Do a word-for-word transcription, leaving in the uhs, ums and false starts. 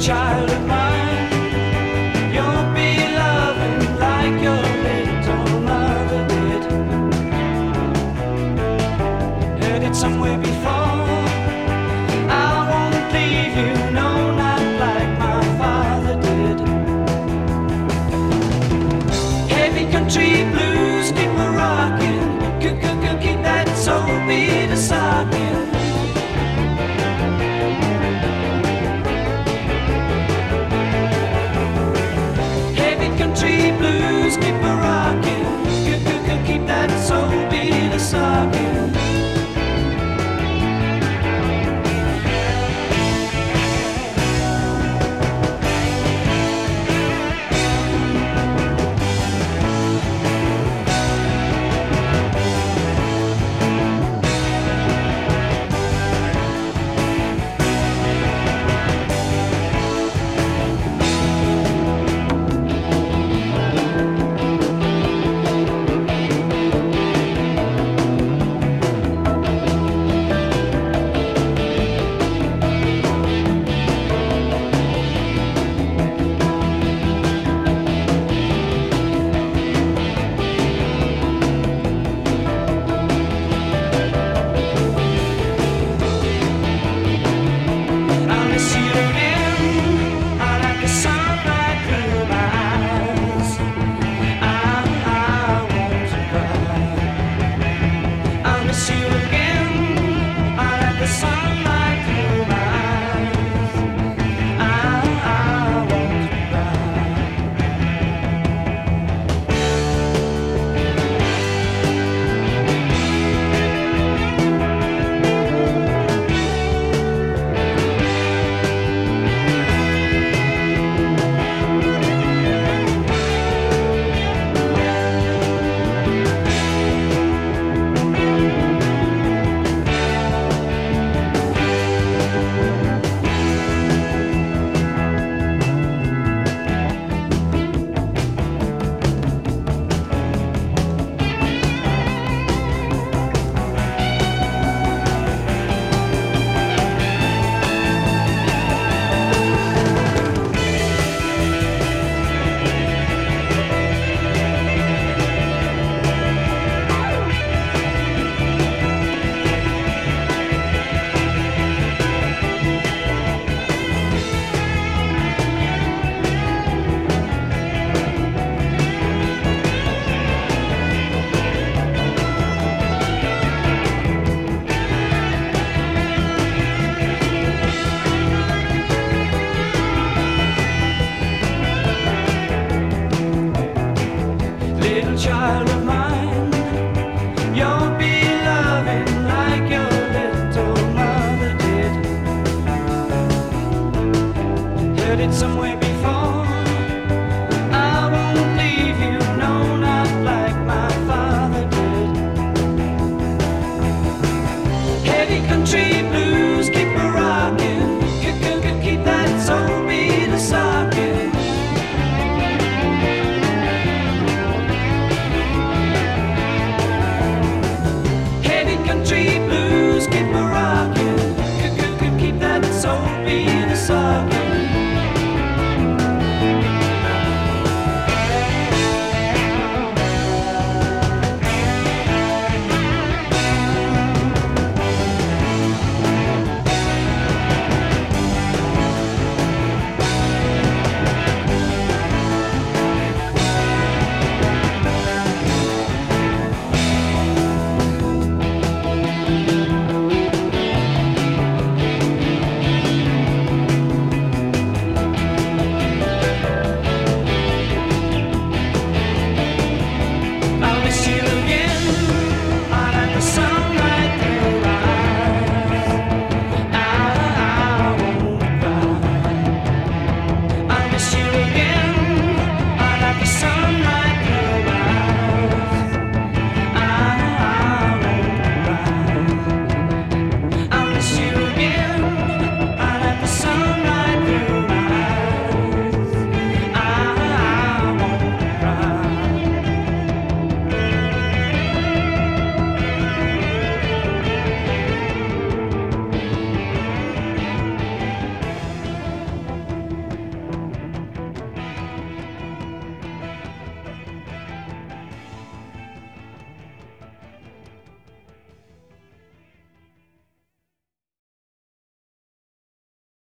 child of mine, you'll be loving like your little mother did. Heard it somewhere before, I won't leave you, no, not like my father did. Heavy country blues keep me rocking, keep that soul beat a socking. Country blues keep a rockin', keep that soul beat a sockin'. Child of mine, you'll be loving like your little mother did. Heard it somewhere